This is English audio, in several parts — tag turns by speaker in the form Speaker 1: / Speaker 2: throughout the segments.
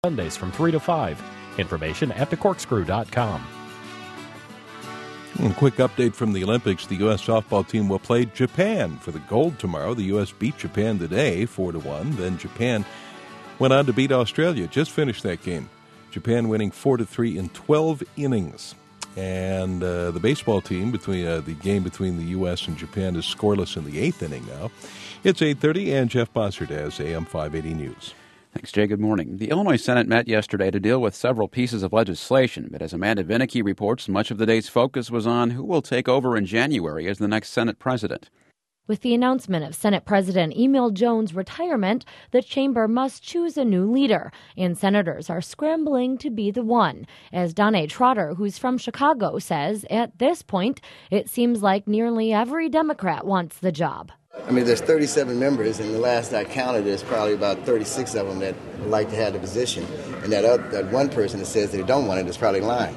Speaker 1: Sundays from 3 to 5. Information at thecorkscrew.com.
Speaker 2: A quick update from the Olympics. The U.S. softball team will play Japan for the gold tomorrow. The U.S. beat Japan today 4-1. Then Japan went on to beat Australia. Just finished that game. Japan winning 4-3 in 12 innings. And the baseball team, the game between the U.S. and Japan, is scoreless in the 8th inning now. It's 8:30, and Jeff Bossert has AM 580 News.
Speaker 3: Thanks, Jay. Good morning. The Illinois Senate met yesterday to deal with several pieces of legislation, but as Amanda Vinicky reports, much of the day's focus was on who will take over in January as the next Senate president.
Speaker 4: With the announcement of Senate President Emil Jones' retirement, the chamber must choose a new leader, and senators are scrambling to be the one. As Donnae Trotter, who's from Chicago, says, at this point, it seems like nearly every Democrat wants the job.
Speaker 5: I mean, there's 37 members, and the last I counted, there's probably about 36 of them that would like to have the position. And that one person that says they don't want it is probably lying.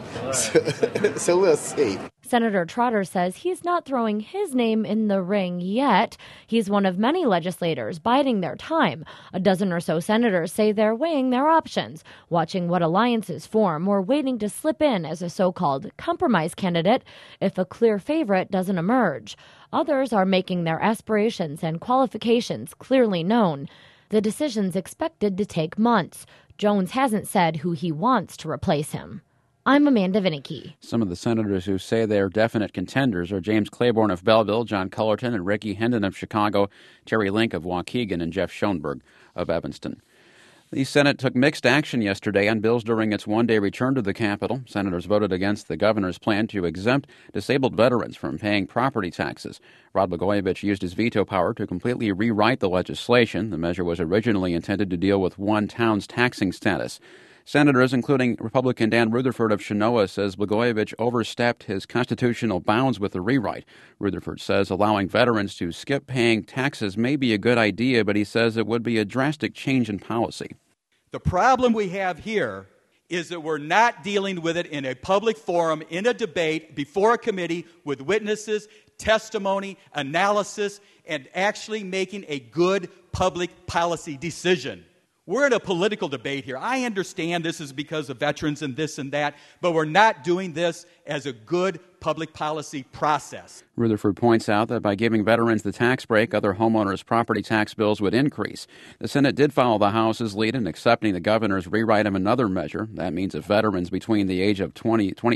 Speaker 5: So we'll see.
Speaker 4: Senator Trotter says he's not throwing his name in the ring yet. He's one of many legislators biding their time. A dozen or so senators say they're weighing their options, watching what alliances form or waiting to slip in as a so-called compromise candidate if a clear favorite doesn't emerge. Others are making their aspirations and qualifications clearly known. The decision's expected to take months. Jones hasn't said who he wants to replace him. I'm Amanda Vinicky.
Speaker 3: Some of the senators who say they're definite contenders are James Claiborne of Belleville, John Cullerton and Ricky Hendon of Chicago, Terry Link of Waukegan, and Jeff Schoenberg of Evanston. The Senate took mixed action yesterday on bills during its one-day return to the Capitol. Senators voted against the governor's plan to exempt disabled veterans from paying property taxes. Rod Blagojevich used his veto power to completely rewrite the legislation. The measure was originally intended to deal with one town's taxing status. Senators, including Republican Dan Rutherford of Chenoa, says Blagojevich overstepped his constitutional bounds with the rewrite. Rutherford says allowing veterans to skip paying taxes may be a good idea, but he says it would be a drastic change in policy.
Speaker 6: The problem we have here is that we're not dealing with it in a public forum, in a debate, before a committee, with witnesses, testimony, analysis, and actually making a good public policy decision. We're in a political debate here. I understand this is because of veterans and this and that, but we're not doing this as a good public policy process.
Speaker 3: Rutherford points out that by giving veterans the tax break, other homeowners' property tax bills would increase. The Senate did follow the House's lead in accepting the governor's rewrite of another measure. That means if veterans between the ages of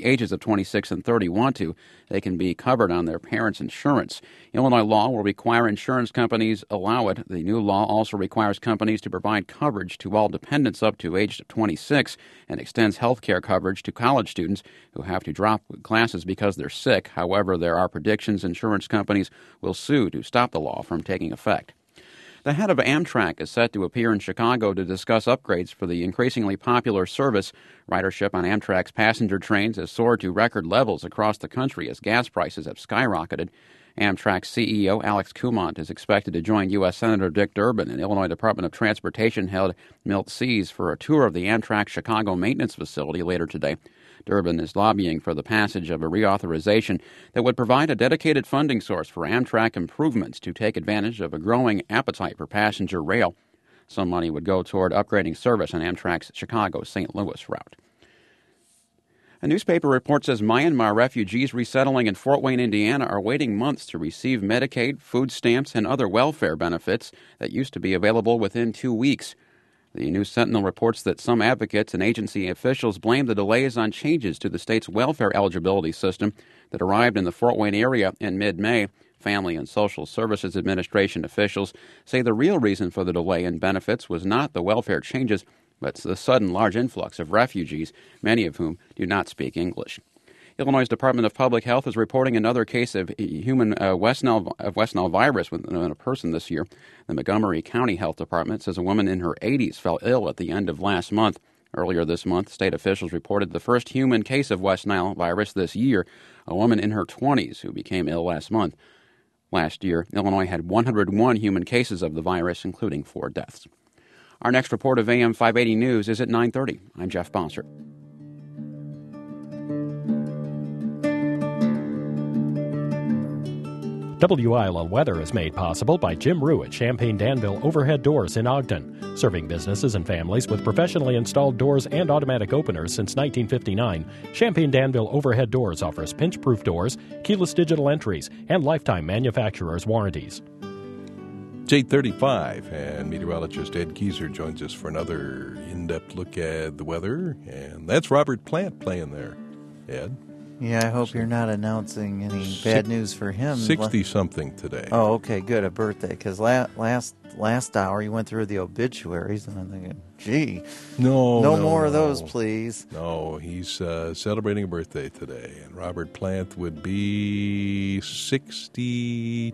Speaker 3: 26 and 30 want to, they can be covered on their parents' insurance. Illinois law will require insurance companies allow it. The new law also requires companies to provide coverage to all dependents up to age 26 and extends health care coverage to college students who have to drop classes because they're sick. However, there are predictions insurance companies will sue to stop the law from taking effect. The head of Amtrak is set to appear in Chicago to discuss upgrades for the increasingly popular service. Ridership on Amtrak's passenger trains has soared to record levels across the country as gas prices have skyrocketed. Amtrak CEO Alex Kumont is expected to join U.S. Senator Dick Durbin and Illinois Department of Transportation head Milt Sees for a tour of the Amtrak Chicago maintenance facility later today. Durbin is lobbying for the passage of a reauthorization that would provide a dedicated funding source for Amtrak improvements to take advantage of a growing appetite for passenger rail. Some money would go toward upgrading service on Amtrak's Chicago-St. Louis route. A newspaper report says Myanmar refugees resettling in Fort Wayne, Indiana, are waiting months to receive Medicaid, food stamps, and other welfare benefits that used to be available within 2 weeks. The News Sentinel reports that some advocates and agency officials blame the delays on changes to the state's welfare eligibility system that arrived in the Fort Wayne area in mid-May. Family and Social Services Administration officials say the real reason for the delay in benefits was not the welfare changes, but the sudden large influx of refugees, many of whom do not speak English. Illinois' Department of Public Health is reporting another case of human West Nile virus in a person this year. The Montgomery County Health Department says a woman in her 80s fell ill at the end of last month. Earlier this month, state officials reported the first human case of West Nile virus this year, a woman in her 20s who became ill last month. Last year, Illinois had 101 human cases of the virus, including 4 deaths. Our next report of AM 580 News is at 9:30. I'm Jeff Bossert.
Speaker 1: WILL weather is made possible by Jim Rue at Champaign Danville Overhead Doors in Ogden. Serving businesses and families with professionally installed doors and automatic openers since 1959, Champaign Danville Overhead Doors offers pinch-proof doors, keyless digital entries, and lifetime manufacturer's warranties.
Speaker 2: It's 8:35, and meteorologist Ed Keyser joins us for another in-depth look at the weather, and that's Robert Plant playing there. Ed?
Speaker 7: Yeah, I hope you're not announcing any bad news for him.
Speaker 2: 60-something today.
Speaker 7: Oh, okay, good, a birthday. Because last hour you went through the obituaries, and I'm thinking, gee, no more of those, please.
Speaker 2: No, he's celebrating a birthday today, and Robert Plant would be 60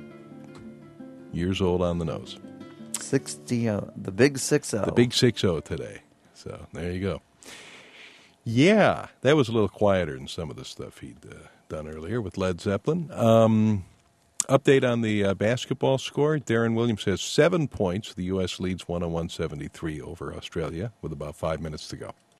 Speaker 2: years old on the nose.
Speaker 7: 60, the big 6-0.
Speaker 2: The big 6-0 today. So there you go. Yeah, that was a little quieter than some of the stuff he'd done earlier with Led Zeppelin. Update on the basketball score. Darren Williams has 7 points. The U.S. leads 101-73 over Australia with about 5 minutes to go.